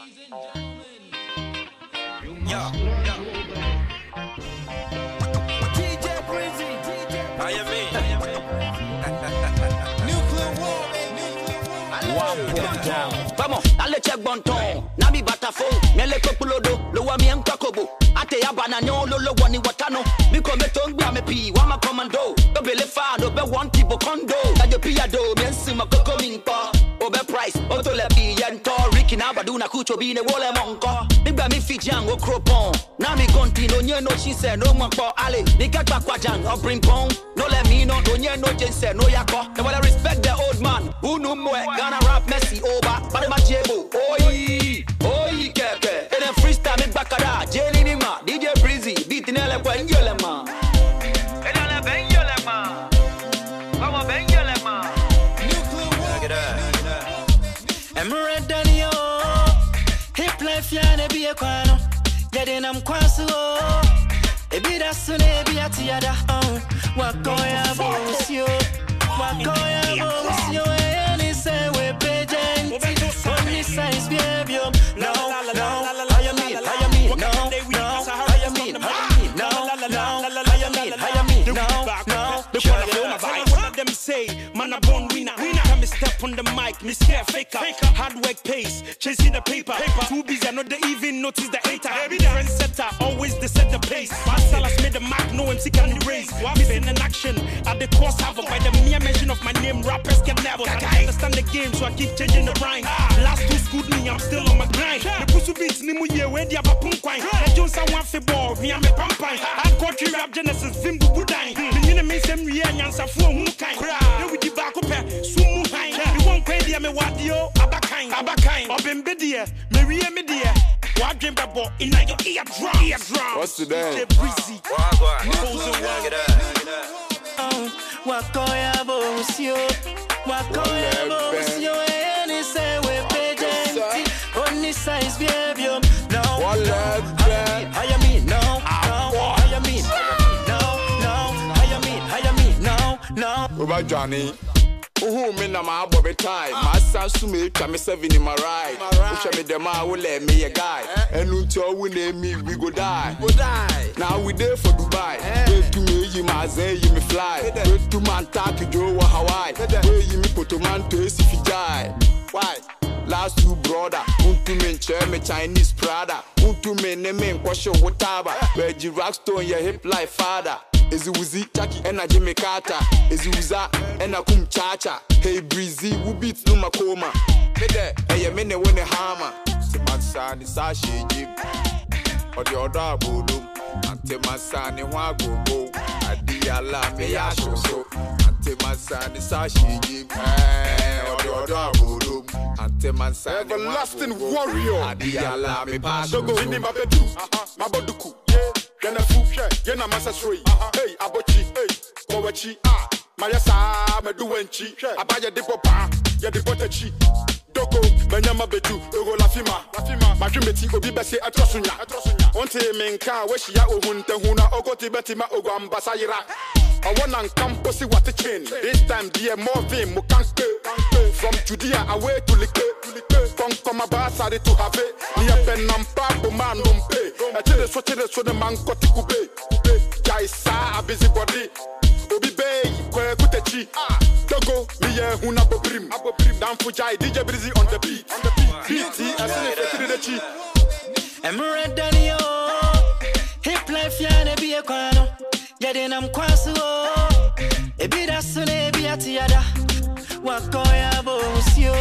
Yeah. DJ Breezy, how you mean? Nuclear war, down. Vamos, dale check bonton. Nabi batafo, mele kopulodo, lo wa mi enkakobo. Ate yabana nyo lo wani watano. Miko metongba me pi, wa ma commando. Go bele fa, no be one tipo condo. Na yo piado, mensi makoko minpa. Obe price, oto le bi yento. Ricky na baduna kucho bine wole monko. Nigba mi fijan o cropon. Na mi continue, nye no she said no man for ale. Nika kwa jang, or bring pong. No let me no, nye no jense, no yako. Now I respect the old man. Who no more, gonna rap messy over. But my jebo, oi, keke. And then freestyle me bakara, Jenny Nima, DJ Breezy, beat in LA when you le man. And I bang you le man. Come bang you le man. Look at that. Emerald Daniel, hip life yana be a quano. Yadin I'm kwasu. Ebi da soon, ebi atiada. Wakoya boss you. Wakoya boss you. Any say we pageant. Only size behavior. No, I am me, no, them say, man, a born winner. Time me step on the mic, me scare faker. Hard work pays, chasing the paper. Too busy, I know they even notice the hater. Different setter, always they set the pace. Salas made the mark, no MC can erase. Missing an action at the course havoc. By the mere mention of my name, rappers can never. I understand the game, so I keep changing the rhyme. Last two schooled me, I'm still on my grind. The pussy beats, Nimu ye, where the other punk wine. The Jones, I want to ball, me, I'm a pumpine. Hardcore rap genesis, Vimbu Budine. The enemy send me and answer for Mukai. Then we give back up, Sumu Hine. You won't pay the Amewadio, Abakain, or Bembedia, Maria Media. What dream about in your eardrum? What's today? Breezy. Wakoya Bosio, Wakoya Bosio, any say we pageant. Only size behavior. No, I mean, no, I mean, no. Over Johnny. Oh, me na my bobby tie. My son sume me 7 in my ride. Push me the man will let me a guy. And until we name me, we go die. Now we there for Dubai. Wait to me, you my say you me fly. Wait to man talk to Joe Hawaii. Wait you me put a man to if you die. Why? Last two brother, unto me me Chinese Prada. Unto me name question whatever. Where you rockstone your hip life father. Ezuzi, Jackie, and a Jimmy Carter. Ezuza, and a Kum Chacha. Hey Breezy, who beats no Makoma. Hey, a minute when a hammer. The man son is a she jib. Or the other bodum. Ante my son in Wago. Adiala, me a show so. Ante my son is a she jib. Or the other bodum. Ante my son. Everlasting warrior. Adiala, me pass. So go in my bedroom. Maboduku. Yana fuke, yana masa sui. Hey, abochi, hey, wawachi. Mayasa, meduenchi. Abaya de popa, ya de potechi. Doko, benyama bedu, dogo lafima. Majumeti obi bese atrosunya. Onte menka, weshi ya ohunte huna. Ogoti betima ogo ambasayira. I wanna come pussy what the chain. This time, dear more fame, mukanke. From Judea away to Like. Come abasari to have it. Near Penampa, man, don't pay. I tell us what it is so the man got to kube. Jaisa, a busybody. Obi Bay, where Kutechi. Togo, me, Huna Bobrim. Down for Jai, DJ Breezy on the beat. BT, I said it to the chi. Emerald Daniel, hip life, yana be a quano. Yadin I'm kwasu. Ebi da soon, ebi atiada. Wakoya Bosio.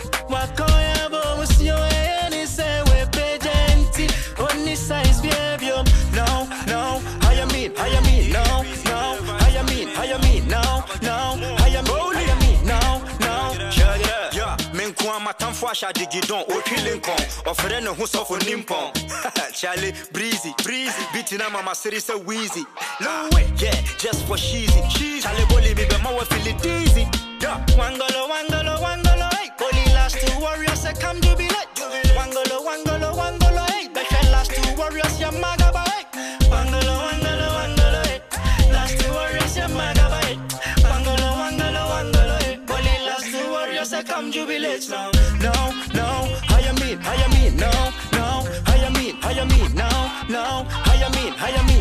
Wakoya Bosio, any say we pageant. Only size behavior. No, I mean, no, I mean, no, check it out. Yeah, Menkwa Matamfwa Digidon, or killing con, or Fereno who's off for Nimpon. Charlie, breezy, beating up my city so wheezy. No way, yeah, just for cheesy. Charlie Bolly, me, but my feel it easy. Yeah, Wangolo, hey, Bolly last two warriors, I come to be like Wangolo, hey, the last two warriors, your magaba, Wangolo, hey, last two warriors, your magaba, Wangolo, hey, Bolly last two warriors, I come jubilate now. No, I am me, how you mean, no, no, how you mean, no, no, how you mean,